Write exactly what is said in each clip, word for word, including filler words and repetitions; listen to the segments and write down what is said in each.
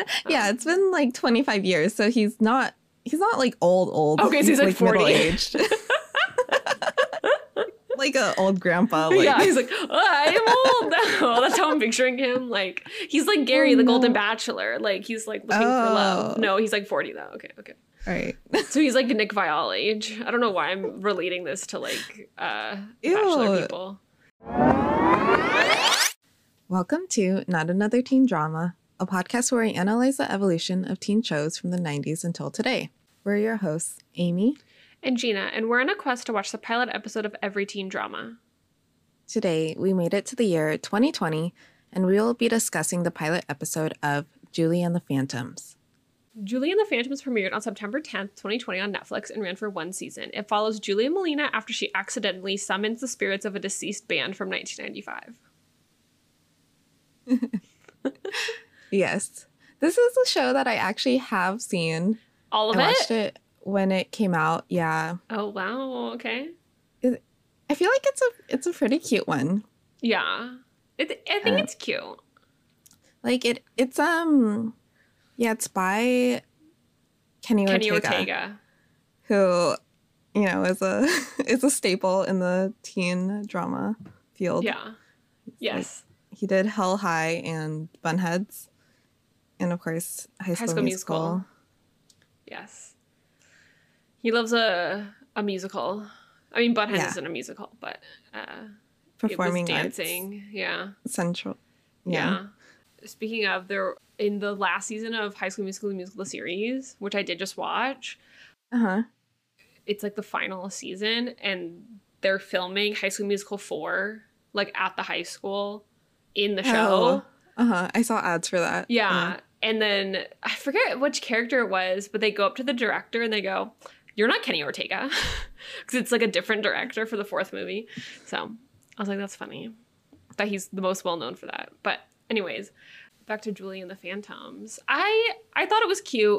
Yeah, it's been like twenty-five years, so he's not he's not like old old. Okay, so he's like forty. Middle aged. Like an old grandpa. Like. Yeah, he's like, oh, I'm old now. That's how I'm picturing him. Like, he's like Gary, oh, the no. Golden Bachelor. Like, he's like looking oh. for love. No, he's like forty though. Okay, okay. Right. So he's like Nick Viall age. I don't know why I'm relating this to like uh Ew. Bachelor people. Welcome to Not Another Teen Drama, a podcast where we analyze the evolution of teen shows from the nineties until today. We're your hosts, Amy and Gina, and we're on a quest to watch the pilot episode of every teen drama. Today, we made it to the year twenty twenty, and we will be discussing the pilot episode of Julie and the Phantoms. Julie and the Phantoms premiered on September tenth, twenty twenty on Netflix and ran for one season. It follows Julie and Melina after she accidentally summons the spirits of a deceased band from nineteen ninety-five. Yes. This is a show that I actually have seen. All of I it? watched it when it came out. Yeah. Oh, wow. Okay. It, I feel like it's a it's a pretty cute one. Yeah. It, I think Uh, it's cute. Like it it's um yeah, it's by Kenny, Kenny Ortega, Ortega. who, you know, is a is a staple in the teen drama field. Yeah. Yes. Like, he did Hell High and Bunheads. And of course, High School, High School Musical. Musical. Yes. He loves a a musical. I mean, Bunheads Yeah. isn't a musical, but uh, Performing it was arts dancing. Yeah. Central. Yeah. yeah. Speaking of, there in the last season of High School Musical, the musical the series, which I did just watch, Uh-huh. it's like the final season, and they're filming High School Musical four, like at the high school in the show. Oh. Uh-huh. I saw ads for that. Yeah. Uh, And then I forget which character it was, but they go up to the director and they go, "You're not Kenny Ortega." Because it's like a different director for the fourth movie. So I was like, that's funny that he's the most well known for that. But anyways, back to Julie and the Phantoms. I I thought it was cute.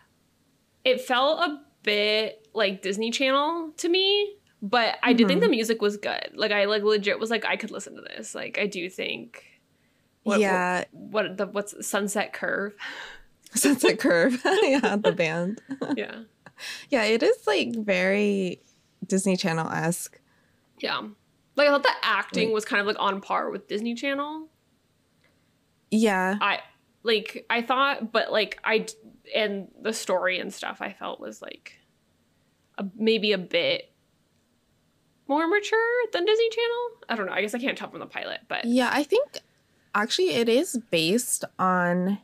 It felt a bit like Disney Channel to me, but I did think the music was good. Like I like legit was like, I could listen to this. Like I do think. What, yeah. What, what the what's Sunset Curve? Sunset Curve. Yeah, the band. Yeah. Yeah, it is like very Disney Channel-esque. Yeah. Like I thought the acting Like, was kind of like on par with Disney Channel. Yeah. I like I thought, but like I and the story and stuff I felt was like a, maybe a bit more mature than Disney Channel. I don't know. I guess I can't tell from the pilot, but Yeah, I think actually it is based on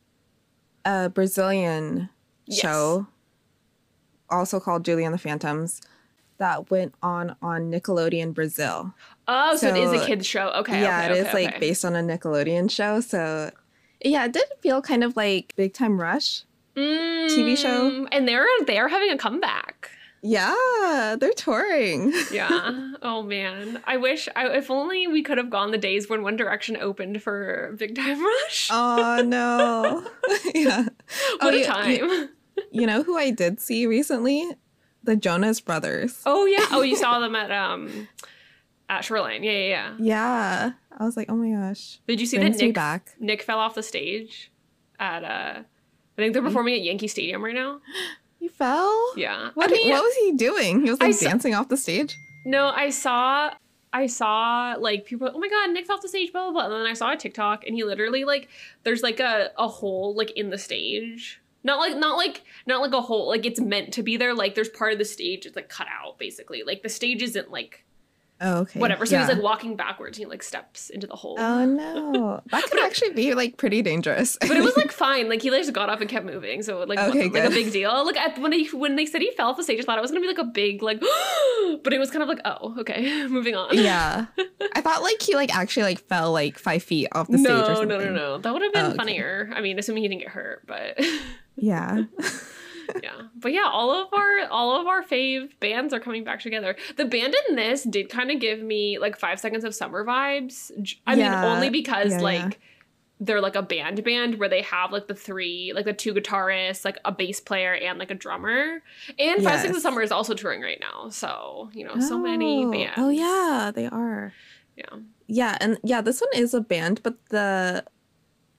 a Brazilian Yes. show, also called Julie and the Phantoms, that went on on Nickelodeon Brazil. oh, so, it is a So, kids show. Okay, yeah, okay, it is okay, like okay. based on a Nickelodeon show. So yeah, it did feel kind of like Big Time Rush T V show. Mm, and they're they're having a comeback. Yeah, they're touring. Yeah. Oh man. I wish I, if only we could have gone the days when One Direction opened for Big Time Rush. Oh no. Yeah. What oh, a you- time. You, you know who I did see recently? The Jonas Brothers. Oh yeah. Oh, you saw them at um at Shoreline. Yeah, yeah, yeah. Yeah. I was like, oh my gosh. Did you see Brings that me Nick back. Nick fell off the stage at uh I think they're performing at Yankee Stadium right now. He fell? Yeah. What, I mean, what was he doing? He was I like saw- dancing off the stage? no, I saw I saw like people, oh my god, Nick fell off the stage, blah blah blah. And then I saw a TikTok and he literally like there's like a, a hole like in the stage. Not like not like not like a hole, like it's meant to be there. Like there's part of the stage it's like cut out basically. Like the stage isn't like Oh, okay. whatever. So yeah. he's like walking backwards and he like steps into the hole. Oh no. That could actually be like pretty dangerous. But it was like fine. Like he like, just got up and kept moving, so it, like Okay, wasn't like a good. big deal. Like I, when he when they said he fell off the stage, I thought it was gonna be like a big like, but it was kind of like oh okay, moving on. Yeah. I thought like he like actually like fell like five feet off the stage or No, something. no, no, no. That would have been Oh, okay. funnier. I mean, assuming he didn't get hurt, but Yeah. yeah. But yeah, all of our all of our fave bands are coming back together. The band in this did kind of give me like Five Seconds of Summer vibes. J- I Yeah. mean, only because Yeah, like yeah. they're like a band band where they have like the three, like the two guitarists, like a bass player and like a drummer. And Five Seconds of Yes. Summer is also touring right now. So, you know, so many Oh. bands. Oh yeah, they are. Yeah. Yeah, and yeah, this one is a band, but the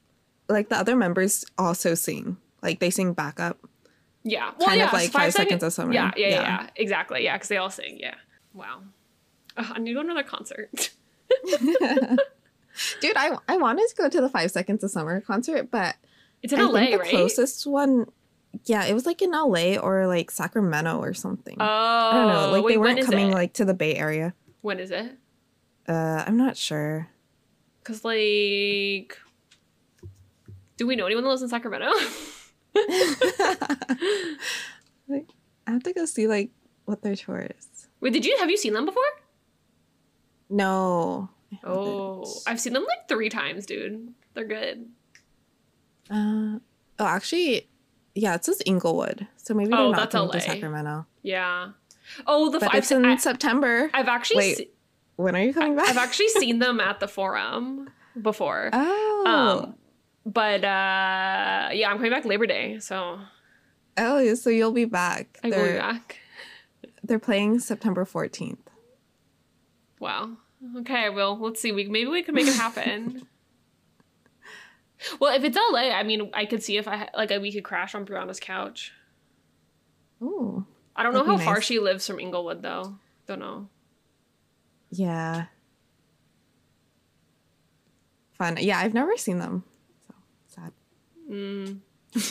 like the other members also sing. Like they sing backup. Yeah. Well, kind yeah, of like Five, five Seconds of Summer. Yeah, yeah, yeah, yeah. Exactly. Yeah, because they all sing. Yeah. Wow. Oh, I need to go to another concert. Dude, I I wanted to go to the Five Seconds of Summer concert, but it's in I L A, think the right? closest one, yeah, it was like in L A or like Sacramento or something. Oh, I don't know. Like wait, they weren't when is coming it? like to the Bay Area. When is it? Uh, I'm not sure. Cause like, do we know anyone that lives in Sacramento? Like, I have to go see like what their tour is. Wait, did you have you seen them before? No. I Oh, haven't. I've seen them like three times, dude. They're good. Uh, oh, actually, yeah, it says Inglewood, so maybe they're Oh, not that's coming L A. to Sacramento. Yeah. Oh, the But I've, it's in I, September. I've actually Wait, se- when are you coming back? I've actually seen them at the Forum before. Oh. Um, but uh, yeah, I'm coming back Labor Day, so Oh, so you'll be back. I'm they're, going back. They're playing September fourteenth. Wow. Okay, well, let's see. We maybe we could make it happen. Well, if it's L A, I mean, I could see if I ha- like we could crash on Brianna's couch. Ooh. I don't know That'd how be far nice. she lives from Inglewood, though. Don't know. Yeah. Fun. Yeah, I've never seen them. So sad. Mm.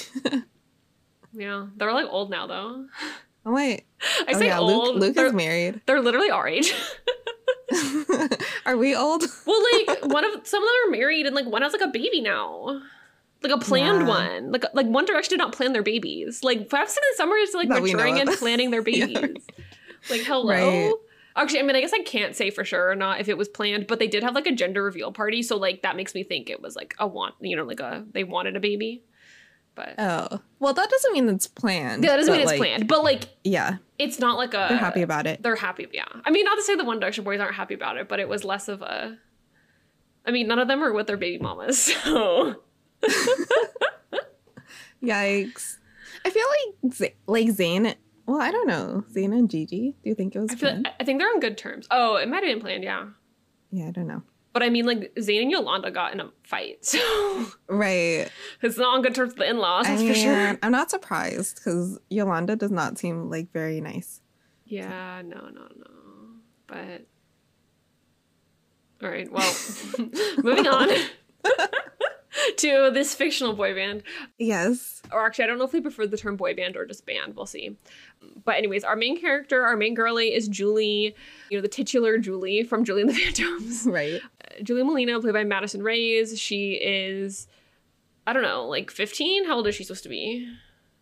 Yeah, they're like old now, though. Oh wait. I oh say yeah, old. Luke, Luke they're, is married. they're literally our age. Are we old? Well, like one of some of them are married, and like one has like a baby now, like a planned Yeah. one. Like like One Direction did not plan their babies. Like Five Seconds of Summer is like That we know maturing of. and planning their Yeah. babies. Like hello. Right. Actually, I mean, I guess I can't say for sure or not if it was planned, but they did have like a gender reveal party, so like that makes me think it was like a want, you know, like a they wanted a baby. But Oh. Well, that doesn't mean it's planned. yeah, that doesn't but, mean it's like, planned, but like Yeah. it's not like a They're happy about it. They're happy, yeah. I mean, not to say the One Direction boys aren't happy about it, but it was less of a. I mean, none of them are with their baby mamas, so. Yikes. I feel like Z- like Zayn. Well, I don't know. Zayn and Gigi. Do you think it was I feel. planned? I think they're on good terms. Oh, it might have been planned, yeah. Yeah, I don't know. But I mean, like Zayn and Yolanda got in a fight, so Right. it's not on good terms with the in-laws. I That's mean, for sure. I'm not surprised because Yolanda does not seem like very nice. Yeah, no, no, no. But all right, well, moving on to this fictional boy band. Yes. Or actually, I don't know if they prefer the term boy band or just band. We'll see. But anyways, our main character, our main girlie is Julie, you know, the titular Julie from Julie and the Phantoms. Right. Uh, Julie Molina, played by Madison Reyes. She is, I don't know, like fifteen? How old is she supposed to be?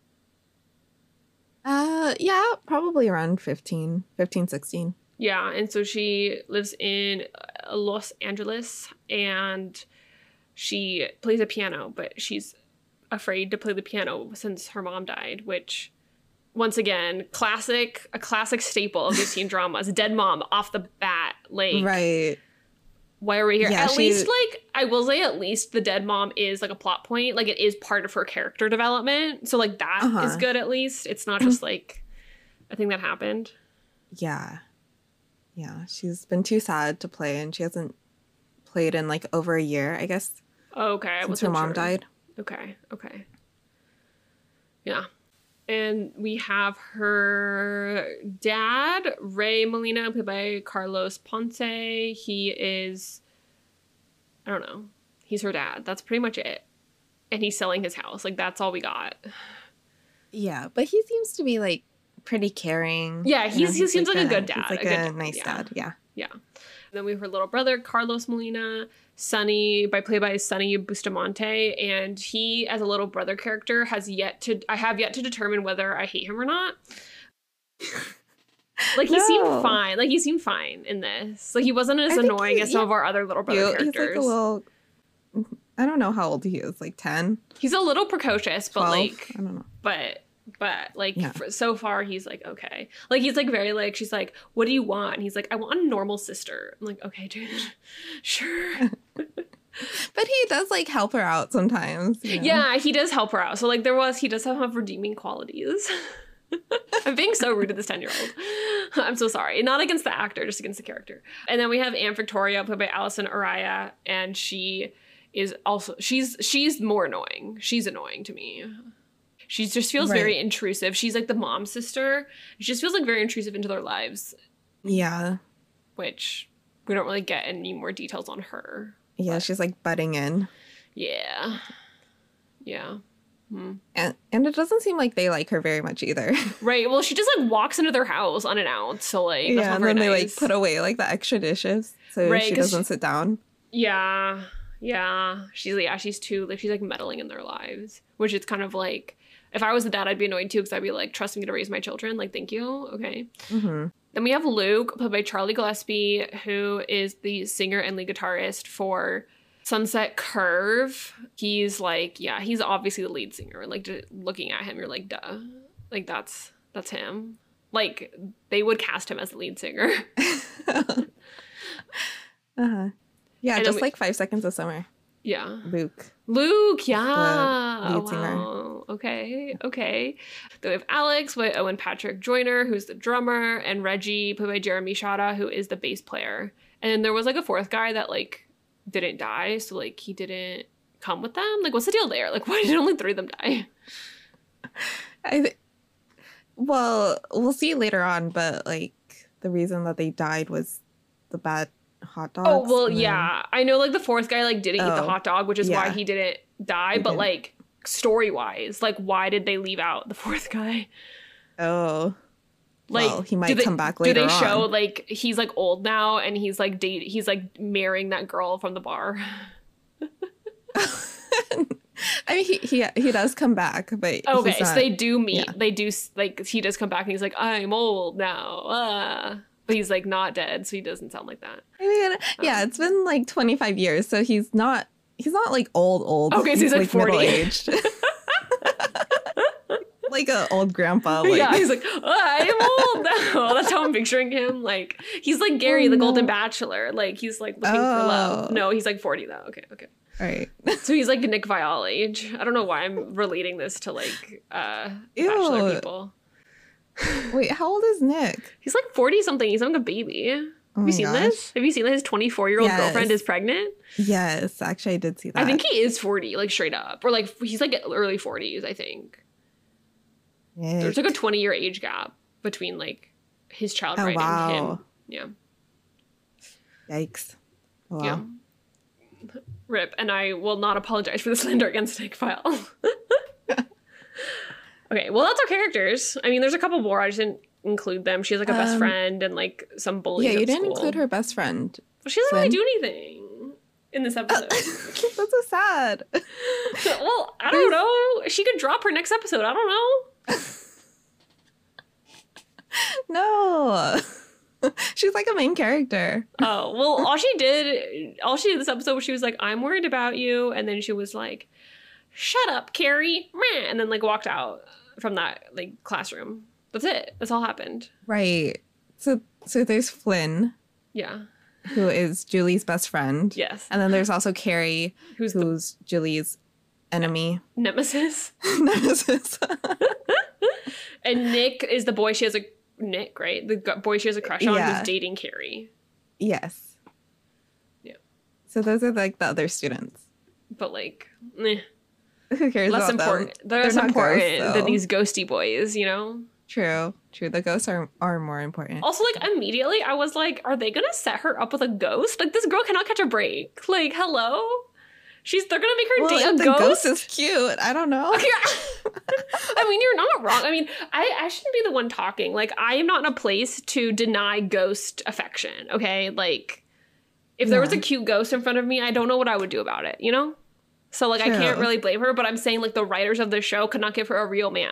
Uh, yeah, probably around fifteen, fifteen, sixteen. Yeah, and so she lives in uh, Los Angeles, and she plays a piano, but she's afraid to play the piano since her mom died, which, once again, classic, a classic staple of these teen dramas. Dead mom off the bat, like, Right. why are we here? Yeah, at she- least, like, I will say at least the dead mom is, like, a plot point. Like, it is part of her character development. So, like, that is Uh-huh. good at least. It's not just, like, a thing that happened. Yeah. Yeah. She's been too sad to play and she hasn't played in like over a year, I guess, Oh, okay. I since her wasn't mom sure. died. Okay, okay. Yeah. And we have her dad, Ray Molina, played by Carlos Ponce. He is, I don't know, he's her dad. That's pretty much it. And he's selling his house. Like, that's all we got. Yeah, but he seems to be like pretty caring. Yeah, You know, he's, he seems like, a good dad. He's like a, good a, dad, nice yeah. dad. Yeah. Yeah. And then we have her little brother, Carlos Molina, Sonny, by played by Sonny Bustamante, and he, as a little brother character, has yet to I have yet to determine whether I hate him or not. Like, he No. seemed fine. Like, he seemed fine in this. Like, he wasn't as I think annoying he- as some yeah. of our other little brother Cute. He's characters. like a little. I don't know how old he is. Like ten, He's a little precocious, but twelve. like, I don't know. but but like Yeah. for, so far he's like okay. Like, he's like very like she's like, what do you want? And he's like, I want a normal sister. I'm like, okay, dude, sure. But he does like help her out sometimes. you know? Yeah, he does help her out. So like there was he does have, have redeeming qualities. I'm being so rude to this ten-year-old. I'm so sorry. Not against the actor, just against the character. And then we have Aunt Victoria, played by Allison Araya, and she is also she's she's more annoying. She's annoying to me. She just feels Right. very intrusive. She's like the mom sister. She just feels like very intrusive into their lives, Yeah. which we don't really get any more details on her. Yeah, But- she's like butting in. Yeah. Yeah. Hmm. And and it doesn't seem like they like her very much either. Right. Well, she just like walks into their house unannounced. So like, that's yeah, not and very then they like nice. put away like the extra dishes so Right, she 'cause doesn't she- sit down. Yeah. Yeah. She's yeah, she's too like she's like meddling in their lives. Which is kind of like if I was the dad, I'd be annoyed too, because I'd be like, trust me to raise my children. Like, thank you. Okay. Mm-hmm. Then we have Luke, played by Charlie Gillespie, who is the singer and lead guitarist for Sunset Curve. He's like, yeah, he's obviously the lead singer. Like, d- looking at him, you're like, duh. Like, that's that's him. Like, they would cast him as the lead singer. Uh-huh. Yeah, And then just we- like Five Seconds of Summer. Yeah. Luke. Luke, yeah. lead singer. Wow. Okay, okay. Then we have Alex with Owen Patrick Joyner, who's the drummer, and Reggie, played by Jeremy Shada, who is the bass player. And then there was like a fourth guy that like didn't die, so like he didn't come with them. Like, what's the deal there? Like, why did only three of them die? I th- well, we'll see later on, but like the reason that they died was the bad hot dogs. Oh well, and then- yeah. I know like the fourth guy like didn't eat the Oh, hot dog, which is why yeah. he didn't die. He but didn't. like story wise, like why did they leave out the fourth guy? Oh. Like Well, he might do they- come back Do later they show on. like he's like old now and he's like date he's like marrying that girl from the bar? I mean, he, he he does come back, but Okay, he's so not- they do meet. yeah. They do s- like he does come back and he's like, I'm old now. Ah. But he's like not dead, so he doesn't sound like that. I mean, yeah, it's been like twenty-five years, so he's not he's not like old old. Okay, so he's, like, forty. middle-aged. Like an old grandpa. Like, Yeah, he's like, ah, I'm old now. That's how I'm picturing him. Like he's like Gary, Oh, the no. Golden Bachelor. Like he's like looking for love. Oh. No, he's like forty though. Okay, okay. right. So he's like Nick Viall age. I don't know why I'm relating this to like uh Ew. Bachelor people. Wait, how old is Nick? He's like forty something. He's having a baby. Have Oh you my seen gosh. this? Have you seen that his twenty-four year old Yes. girlfriend is pregnant? Yes, actually, I did see that. I think he is forty, like straight up. Or like he's like early forties, I think. Nick. There's like a twenty year age gap between like his child Oh, bride and wow. him. Yeah. Yikes. Oh, wow. Yeah. Rip. And I will not apologize for the slander against Nick File. Okay, well that's our characters. I mean, there's a couple more. I just didn't include them. She has like a best Um, friend and like some bullies. Yeah, you at didn't school. include her best friend. Well, she doesn't really Flynn. do anything in this episode. That's so sad. Well, I don't know. She could drop her next episode. I don't know. No. She's like a main character. Oh, well, all she did, all she did this episode was she was like, I'm worried about you. And then she was like, shut up, Carrie. Meh, and then like walked out from that like classroom. That's it. That's all happened. Right. So so there's Flynn, Yeah. who is Julie's best friend. Yes. And then there's also Carrie, Who's the who's Julie's enemy. nemesis? Nemesis. And Nick is the boy she has a Nick, right? The gu- boy she has a crush on Yeah. who's dating Carrie. Yes. Yeah. So those are like the other students. But like, eh, Who cares less about important. them? They're less not important ghosts, than though. these ghosty boys, you know? True. True. The ghosts are are more important. Also, like, immediately I was like, are they gonna set her up with a ghost? Like, this girl cannot catch a break. Like, hello? She's, they're gonna make her Well, date if a the ghost? ghost is cute. I don't know. I mean, you're not wrong. I mean, I, I shouldn't be the one talking. Like, I am not in a place to deny ghost affection, okay? Like, if there was a Yeah. cute ghost in front of me, I don't know what I would do about it, you know? So, like, I can't True. really blame her, but I'm saying, like, the writers of the show could not give her a real man.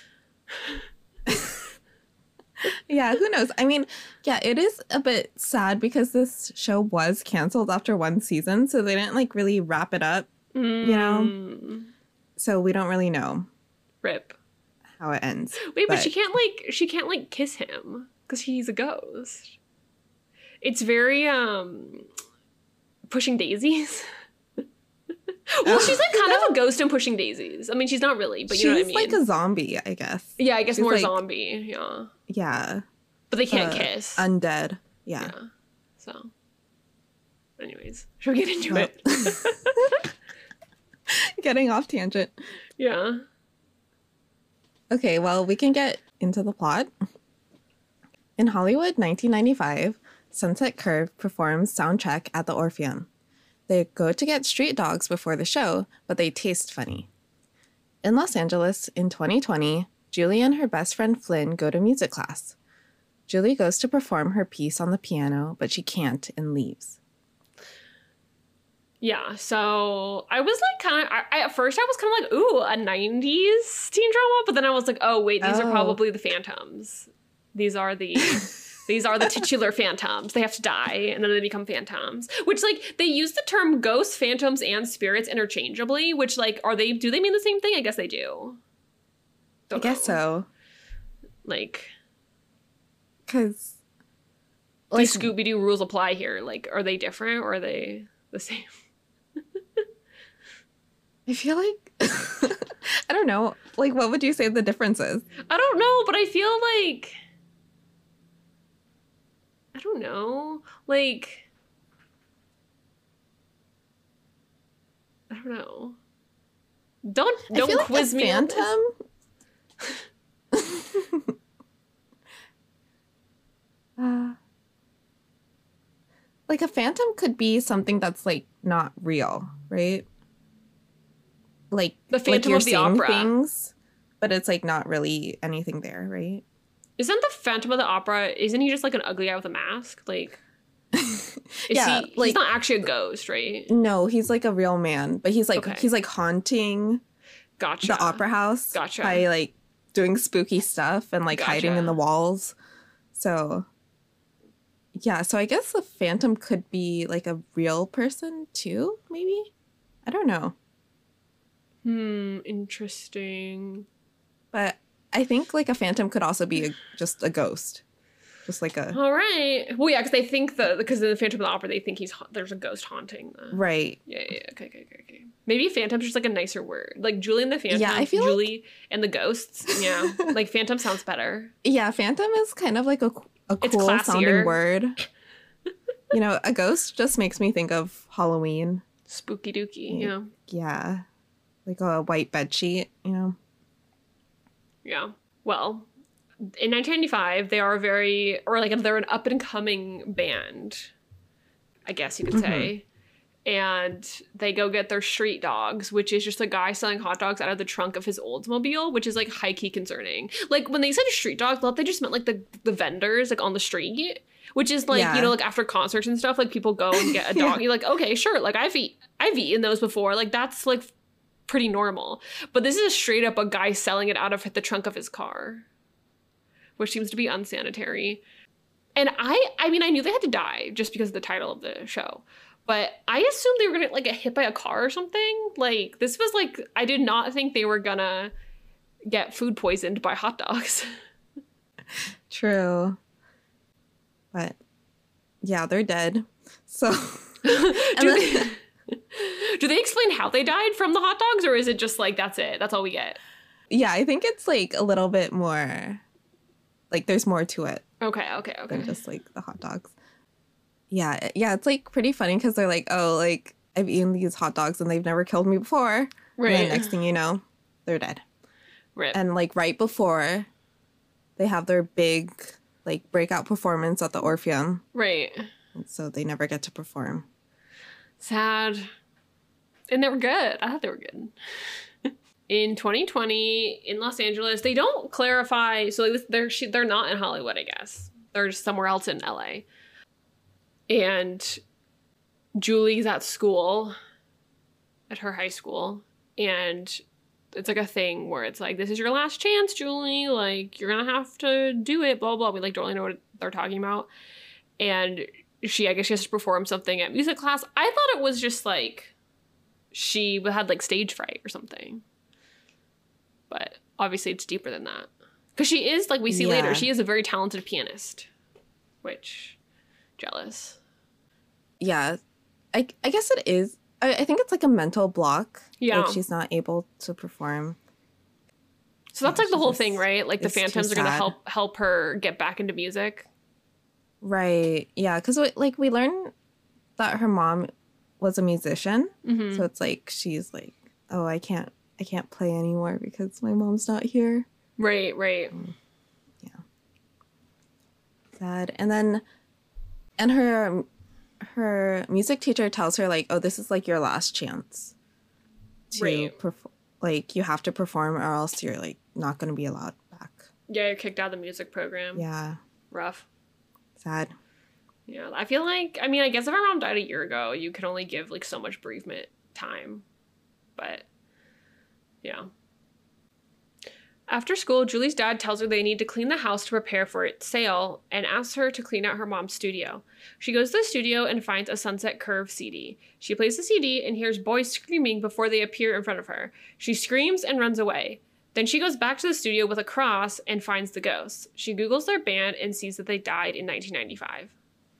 Yeah, who knows? I mean, yeah, it is a bit sad because this show was canceled after one season, so they didn't like really wrap it up. You know? So we don't really know Rip. how it ends. Wait, but, she can't, like, she can't, like, kiss him because he's a ghost. It's very, um, Pushing Daisies. Well, she's like kind of a ghost in Pushing Daisies. I mean, she's not really, but you she's know what I mean. like a zombie, I guess. Yeah, I guess she's more like- zombie. Yeah, Yeah. but they can't uh, kiss. Undead. Yeah. yeah, so Anyways, should we get into Well. it? Getting off tangent. Yeah. Okay, well, we can get into the plot. In Hollywood, nineteen ninety-five, Sunset Curve performs Soundcheck at the Orpheum. They go to get street dogs before the show, but they taste funny. In Los Angeles, in twenty twenty, Julie and her best friend Flynn go to music class. Julie goes to perform her piece on the piano, but she can't and leaves. Yeah, so I was like kind of, I, I, at first I was kind of like, ooh, a nineties teen drama, but then I was like, oh, wait, these Oh. are probably the phantoms. These are the, these are the titular phantoms. They have to die, and then they become phantoms. Which, like, they use the term ghosts, phantoms, and spirits interchangeably, which, like, are they, do they mean the same thing? I guess they do. I guess so. Like, Because, do Scooby-Doo rules apply here? Like, are they different, or are they the same? I feel like, I don't know, like, what would you say the difference is? I don't know, but I feel like, I don't know, like, I don't know. Don't I don't feel like quiz a me. on this. phantom. uh, like a phantom could be something that's like not real, right? Like The like Phantom you're of the seeing Opera. things, but it's like not really anything there, right? Isn't the Phantom of the Opera? Isn't he just like an ugly guy with a mask? Like, is Yeah, he? like- he's not actually a ghost, right? No, he's like a real man, but he's like Okay. he's like haunting Gotcha. the opera house Gotcha. by like doing spooky stuff and like hiding in Gotcha. the walls. So yeah, so I guess the phantom could be like a real person too, maybe? I don't know. Hmm. Interesting. But I think like a phantom could also be a, just a ghost. Just like a All right. Well, yeah, because they think the because in the Phantom of the Opera they think he's ha- there's a ghost haunting the. right. Yeah, yeah, yeah. Okay, okay, okay, okay. Maybe phantom's just like a nicer word. Like Julie and the Phantom. Yeah, I feel like- Julie and the ghosts. Yeah, like phantom sounds better. Yeah, phantom is kind of like a, a It's cool classier. sounding word. You know, a ghost just makes me think of Halloween. Spooky dooky. Mm. Yeah, Yeah. Like a white bed sheet, you know. yeah. Well, in nineteen ninety-five, they are very, or like they're an up and coming band, I guess you could say. And they go get their street dogs, which is just a guy selling hot dogs out of the trunk of his Oldsmobile, which is like high key concerning. Like when they said street dogs, I thought they just meant like the, the vendors like on the street, which is like, Yeah. you know, like after concerts and stuff, like people go and get a dog. Yeah. You're like, okay, sure. Like I've eat, I've eaten those before. Like that's like pretty normal. But this is straight up a guy selling it out of the trunk of his car, which seems to be unsanitary. And I, I mean, I knew they had to die just because of the title of the show. But I assumed they were gonna like get hit by a car or something. Like this was like I did not think they were gonna get food poisoned by hot dogs. True. But yeah, they're dead. So do, then- they, do they explain how they died from the hot dogs, or is it just like that's it? That's all we get? yeah, I think it's like a little bit more like there's more to it Okay, okay, okay. than just like the hot dogs. Yeah, yeah, it's like pretty funny because they're like, oh, like I've eaten these hot dogs and they've never killed me before. And then Right. next thing you know, they're dead. Rip. And like right before they have their big like breakout performance at the Orpheum. Right. And so they never get to perform. Sad. And they were good. I thought they were good. In twenty twenty, in Los Angeles, they don't clarify. So like, they're they're not in Hollywood, I guess. They're just somewhere else in L A. And Julie's at school, at her high school, and it's like a thing where it's like, this is your last chance, Julie. Like, you're gonna have to do it, blah, blah. We like don't really know what they're talking about. And she, I guess she has to perform something at music class. I thought it was just like she had like stage fright or something. But obviously it's deeper than that. Because she is, like we see Yeah. later, she is a very talented pianist. Which, jealous. Yeah, I, I guess it is. I, I think it's like a mental block. Yeah. If she's not able to perform. So that's Yeah, like the she whole just- thing, right? Like the it's too phantoms are going to sad. help help her get back into music. Right. Yeah. Because like we learn that her mom was a musician. Mm-hmm. So it's like she's like, oh, I can't I can't play anymore because my mom's not here. Right, right. Yeah. Sad. And then and her her music teacher tells her like, oh, this is like your last chance to Right. perform. Like you have to perform or else you're like not going to be allowed back. Yeah, you're kicked out of the music program. Yeah. Rough. Sad. Yeah, I feel like, I mean, I guess if her mom died a year ago, you could only give, like, so much bereavement time. But, yeah. After school, Julie's dad tells her they need to clean the house to prepare for its sale and asks her to clean out her mom's studio. She goes to the studio and finds a Sunset Curve C D. She plays the C D and hears boys screaming before they appear in front of her. She screams and runs away. Then she goes back to the studio with a cross and finds the ghosts. She Googles their band and sees that they died in nineteen ninety-five.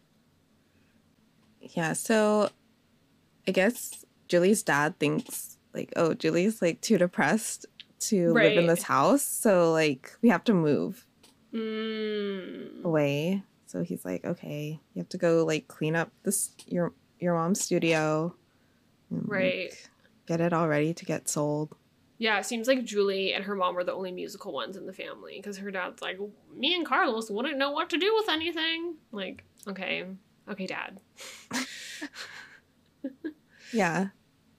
Yeah, so I guess Julie's dad thinks like, oh, Julie's like too depressed to live in Right. this house, so like we have to move Mm. away. So he's like, okay, you have to go like clean up this your your mom's studio, and, like, Right. get it all ready to get sold. Yeah, it seems like Julie and her mom were the only musical ones in the family because her dad's like, me and Carlos wouldn't know what to do with anything. Like, okay, okay, Dad. Yeah.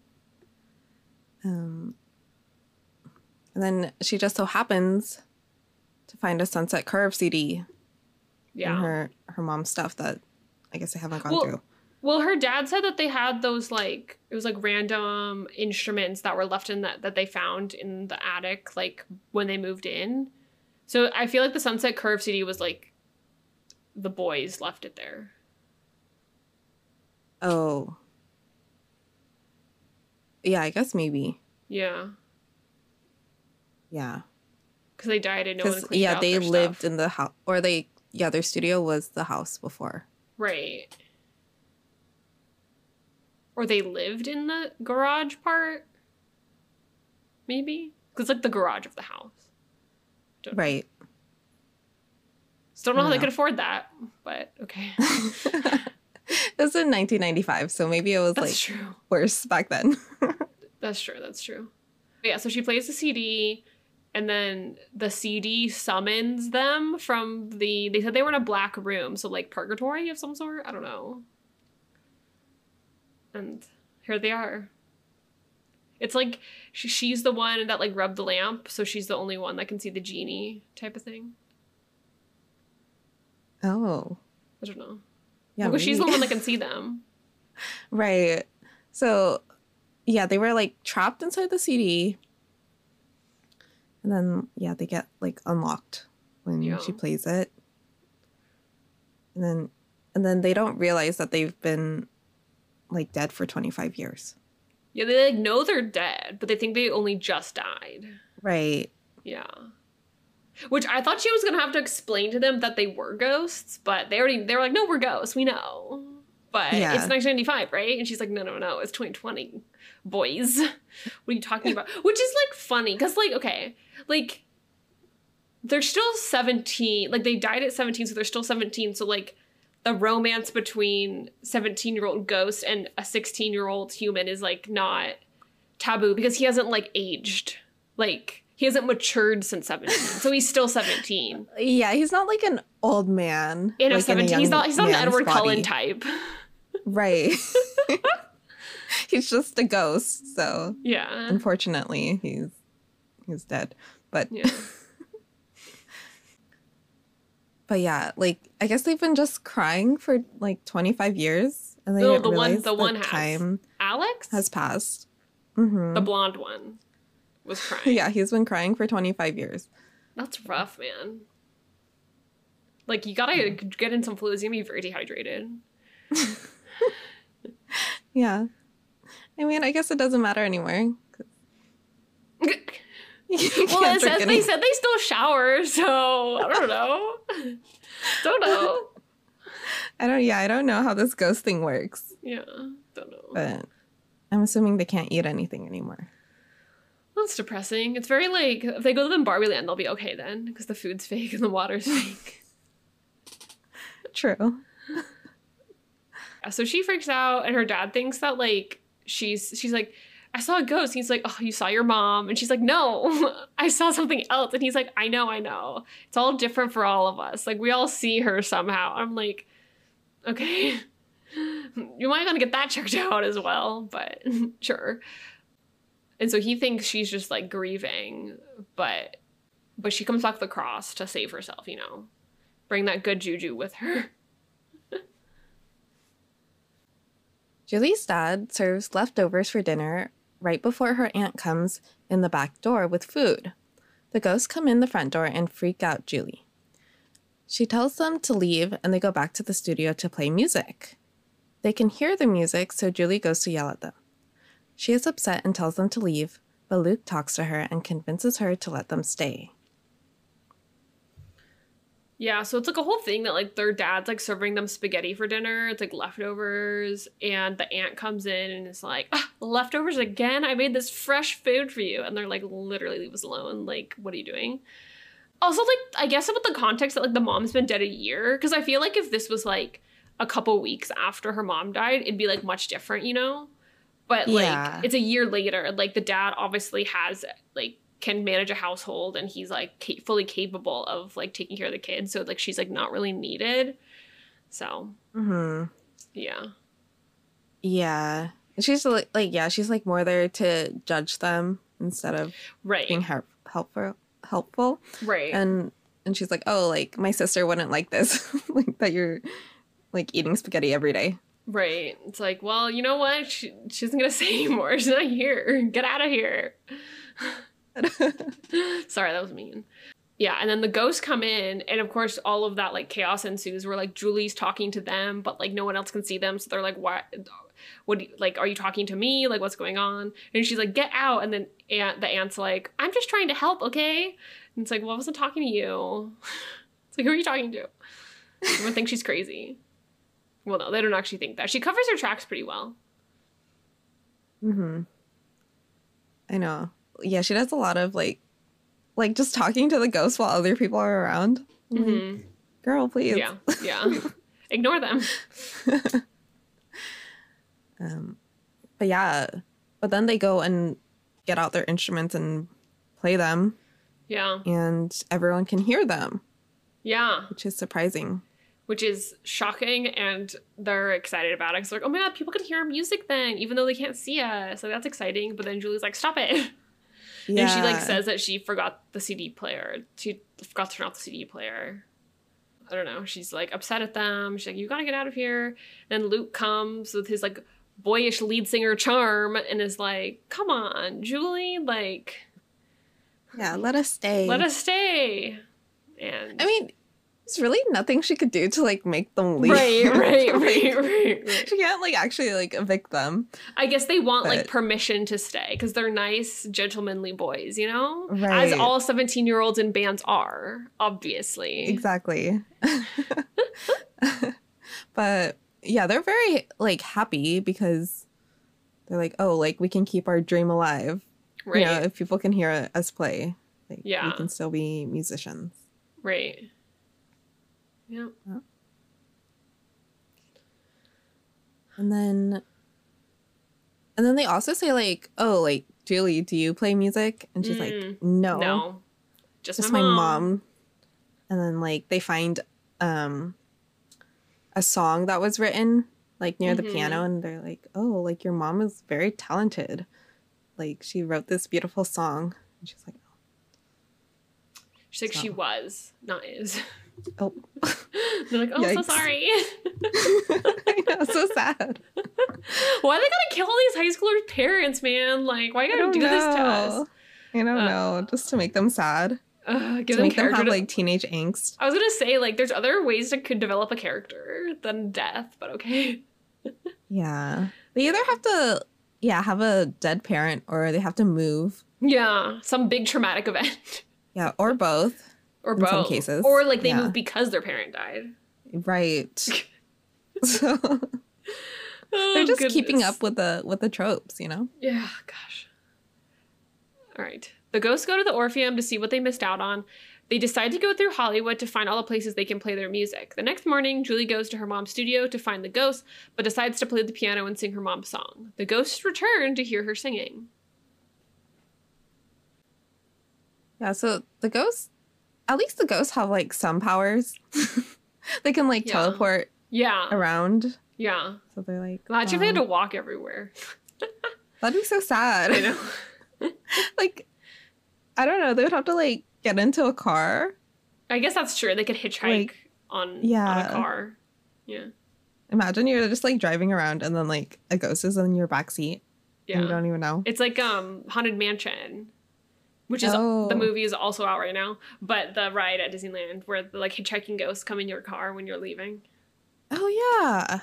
Um. And then she just so happens to find a Sunset Curve C D Yeah. in her her mom's stuff that I guess I haven't gone Well, through. Well, her dad said that they had those like it was like random instruments that were left in that that they found in the attic like when they moved in. So I feel like the Sunset Curve C D was like the boys left it there. Oh. Yeah, I guess maybe. Yeah, Yeah. because they died and no one Because cleaned yeah, out they their lived stuff. in the house, or they yeah, their studio was the house before. Right. Or they lived in the garage part? Maybe? Because it's like the garage of the house. Don't know. Right. Still don't know how they Yeah. could afford that, but okay. It was in nineteen ninety-five, so maybe it was That's like true. worse back then. That's true. That's true. But yeah, so she plays the C D, and then the C D summons them from the. They said they were in a black room, so like purgatory of some sort. I don't know. And here they are. It's like she, she's the one that like rubbed the lamp, so she's the only one that can see the genie type of thing. Oh. I don't know. Yeah. Because she's the maybe. one that can see them. Right. So, yeah, they were like trapped inside the C D. And then, yeah, they get like unlocked when Yeah. she plays it. And then, and then they don't realize that they've been like dead for twenty-five years. Yeah, they like know they're dead, but they think they only just died. Right. Yeah. Which I thought she was gonna have to explain to them that they were ghosts, but they already they were like, no, we're ghosts, we know. But Yeah. it's nineteen ninety-five, right? And she's like, no, no, no, it's twenty twenty, boys. What are you talking about? Which is like funny, because like, okay, like they're still seventeen, like they died at seventeen, so they're still seventeen. So like the romance between seventeen-year-old ghost and a sixteen-year-old human is like not taboo because he hasn't like aged. Like he hasn't matured since seventeen. So he's still seventeen. Yeah, he's not like an old man. In a like, seventeen, he's young not he's not an man's Edward body. Cullen type. Right. He's just a ghost, so Yeah. unfortunately he's he's dead. But Yeah. but yeah, like I guess they've been just crying for like twenty-five years and they No, didn't the one- realize the the one has. time Alex? has passed. Hmm. The blonde one was crying. Yeah, he's been crying for twenty-five years. That's rough, man. Like you gotta get in some fluids. You're gonna be very dehydrated. Yeah. I mean, I guess it doesn't matter anymore. You Well, can't it drink says any- they said they still shower, so I don't know. Don't know. I don't yeah, I don't know how this ghost thing works, Yeah, don't know. but I'm assuming they can't eat anything anymore. That's depressing. It's very like if they go to the Barbie Land, they'll be okay then because the food's fake and the water's fake. True. Yeah, so she freaks out, and her dad thinks that, like, she's she's like, I saw a ghost. He's like, oh, you saw your mom? And she's like, no, I saw something else. And he's like, I know, I know. It's all different for all of us. Like, we all see her somehow. I'm like, okay, you might want to get that checked out as well, but sure. And so he thinks she's just, like, grieving, but but she comes back with a cross to save herself, you know, bring that good juju with her. Julie's dad serves leftovers for dinner right before her aunt comes in the back door with food. The ghosts come in the front door and freak out Julie. She tells them to leave, and they go back to the studio to play music. They can hear the music, so Julie goes to yell at them. She is upset and tells them to leave, but Luke talks to her and convinces her to let them stay. Yeah, so it's like a whole thing that, like, their dad's, like, serving them spaghetti for dinner. It's, like, leftovers. And the aunt comes in and is like, ah, leftovers again? I made this fresh food for you. And they're like, literally, leave us alone. Like, what are you doing? Also, like, I guess about the context that, like, the mom's been dead a year. Because I feel like if this was, like, a couple weeks after her mom died, it'd be, like, much different, you know? But, like, Yeah. it's a year later. Like, the dad obviously has, like, can manage a household, and he's, like, ca- fully capable of, like, taking care of the kids. So, like, she's, like, not really needed. So, Mm-hmm. yeah. Yeah. And she's like, like, yeah, she's like more there to judge them instead of Right. being help- helpful. Helpful. Right. And and she's like, oh, like my sister wouldn't like this, like that you're like eating spaghetti every day. Right. It's like, well, you know what? She, she isn't going to say anymore. She's not here. Get out of here. Sorry, that was mean. Yeah, and then the ghosts come in, and of course all of that, like, chaos ensues where, like, Julie's talking to them, but, like, no one else can see them, so they're like, what what do you, like, are you talking to me? Like, what's going on? And she's like, get out. And then aunt the aunt's like, I'm just trying to help, okay? And it's like, well, I wasn't talking to you. It's like, who are you talking to? Everyone thinks she's crazy. Well, no, they don't actually think that. She covers her tracks pretty well. Mm-hmm. I know. Yeah, she does a lot of like like just talking to the ghosts while other people are around. I'm like, Mm-hmm. girl, please. Yeah, yeah. Ignore them. Um, but yeah, but then they go and get out their instruments and play them, Yeah, and everyone can hear them, yeah. which is surprising. Which is shocking, and they're excited about it. Because they're like, oh my god, people can hear our music then, even though they can't see us. So that's exciting. But then Julie's like, stop it. Yeah. And she, like, says that she forgot the C D player. She forgot to turn off the C D player. I don't know. She's, like, upset at them. She's like, you gotta get out of here. Then Luke comes with his, like, boyish lead singer charm and is like, come on, Julie, like, yeah, let us stay. let us stay. And I mean, there's really nothing she could do to like make them leave. right, right, Like, right, right, right. She can't like actually like evict them. I guess they want, like, But- permission to stay because they're nice, gentlemanly boys, you know? Right. As all seventeen-year-olds in bands are, obviously. Exactly. But yeah, they're very like happy because they're like, oh, like we can keep our dream alive. Right, You know, if people can hear us play, like Yeah. we can still be musicians. right. Yeah. And then and then they also say like, oh, like, Julie, do you play music? And she's Mm, like, no. No. Just, Just my, my mom. mom. And then like they find um a song that was written like near the Mhm. piano, and they're like, oh, like your mom is very talented. Like she wrote this beautiful song. And she's like, She's like, So- she was, not is. oh. They're like, oh, so Yikes. sorry. I know, so sad. Why they gotta kill all these high schoolers' parents, man? Like, why you I gotta don't do this to know. us? I don't Uh, know, just to make them sad. Uh, give To them make them character. have de- like teenage angst. I was gonna say, like, there's other ways to could develop a character than death, but okay. Yeah. They either have to, yeah, have a dead parent, or they have to move. Yeah, some big traumatic event, Yeah, or both. or In both, some cases, or like they yeah. moved because their parent died. Right. So Oh, they're just keeping goodness. up with the with the tropes, you know? Yeah, gosh. All right. The ghosts go to the Orpheum to see what they missed out on. They decide to go through Hollywood to find all the places they can play their music. The next morning, Julie goes to her mom's studio to find the ghost, but decides to play the piano and sing her mom's song. The ghosts return to hear her singing. Yeah, so the ghosts, at least the ghosts have like some powers. They can like Yeah. teleport Yeah. around. Yeah. So they're like, Imagine if they had to wow. walk everywhere. That'd be so sad. I know. Like, I don't know. They would have to like get into a car. I guess that's true. They could hitchhike Like, on, on yeah. a car. Yeah. Imagine you're just like driving around and then like a ghost is in your backseat Yeah. and you don't even know. It's like um Haunted Mansion, which is Oh. the movie is also out right now, but the ride at Disneyland where the like hitchhiking ghosts come in your car when you're leaving. Oh, yeah.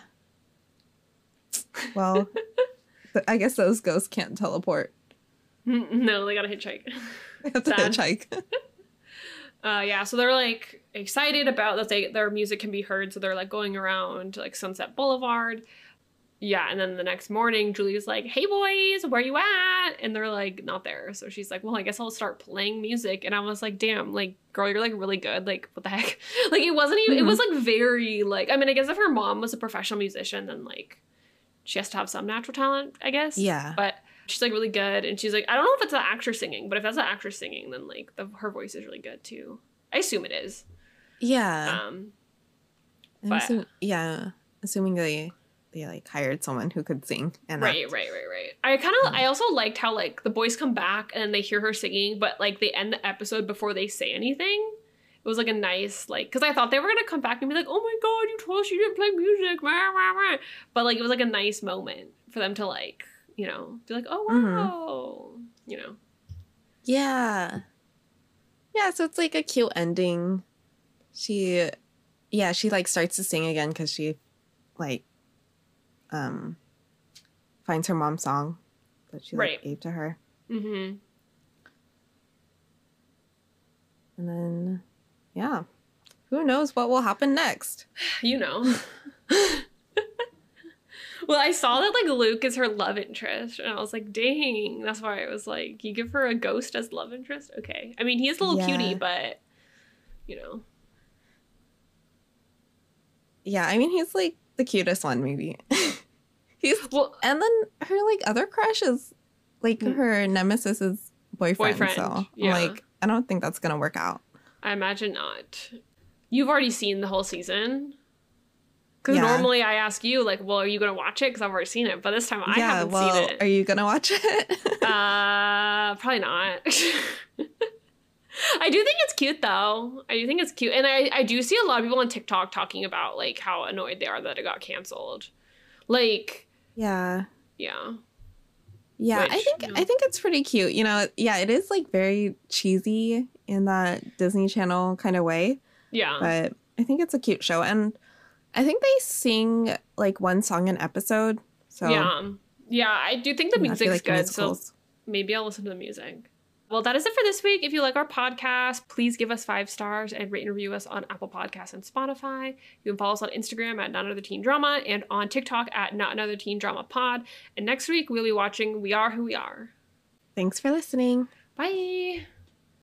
Well, th- I guess those ghosts can't teleport. No, they gotta hitchhike. They have to Sad. hitchhike. Uh, yeah, so they're like excited about that they their music can be heard, so they're like going around like Sunset Boulevard. Yeah, and then the next morning, Julie's like, "Hey boys, where you at?" And they're like, "Not there." So she's like, "Well, I guess I'll start playing music." And I was like, "Damn, like, girl, you're like really good. Like, what the heck?" Like, it wasn't even. Mm-hmm. It was like very like. I mean, I guess if her mom was a professional musician, then like, she has to have some natural talent, I guess. Yeah. But she's like really good, and she's like, I don't know if it's an actress singing, but if that's an actress singing, then like the, her voice is really good too. I assume it is. Yeah. Um, I'm but- assume- yeah. Assuming they they like hired someone who could sing and right, act. right, right, right. I kind of, I also liked how like the boys come back and then they hear her singing, but like they end the episode before they say anything. It was like a nice like, because I thought they were gonna come back and be like, "Oh my god, you told us you didn't play music," rah, rah, rah. But like it was like a nice moment for them to like, you know, be like, "Oh wow," you know. Yeah. Yeah, so it's like a cute ending. She, yeah, she like starts to sing again because she, like, um, finds her mom's song that she like, Right. gave to her, Mm-hmm. and then, yeah, who knows what will happen next? You know. Well, I saw that like Luke is her love interest, and I was like, dang, that's why I was like, you give her a ghost as love interest? Okay. I mean, he is a little Yeah. cutie, but you know. Yeah, I mean he's like the cutest one, maybe. He's Well, and then her like other crush is like Mm. her nemesis's boyfriend. Boyfriend, So yeah. I'm like, I don't think that's gonna work out. I imagine not. You've already seen the whole season. Because Yeah. normally I ask you, like, well, are you going to watch it? Because I've already seen it. But this time I yeah, haven't well, seen it. are you gonna watch it? Uh, probably not. I do think it's cute though. I do think it's cute, and I I do see a lot of people on TikTok talking about like how annoyed they are that it got canceled. Like, yeah. yeah, Yeah, I Which, think you know. I think it's pretty cute. You know, yeah, it is like very cheesy in that Disney Channel kind of way, yeah, but I think it's a cute show, and I think they sing like one song an episode. So yeah, yeah. I do think the yeah, I feel music's like good, musicals. so maybe I'll listen to the music. Well, that is it for this week. If you like our podcast, please give us five stars and rate and review us on Apple Podcasts and Spotify. You can follow us on Instagram at Not Another Teen Drama and on TikTok at Not Another Teen Drama Pod. And next week, we'll be watching We Are Who We Are. Thanks for listening. Bye.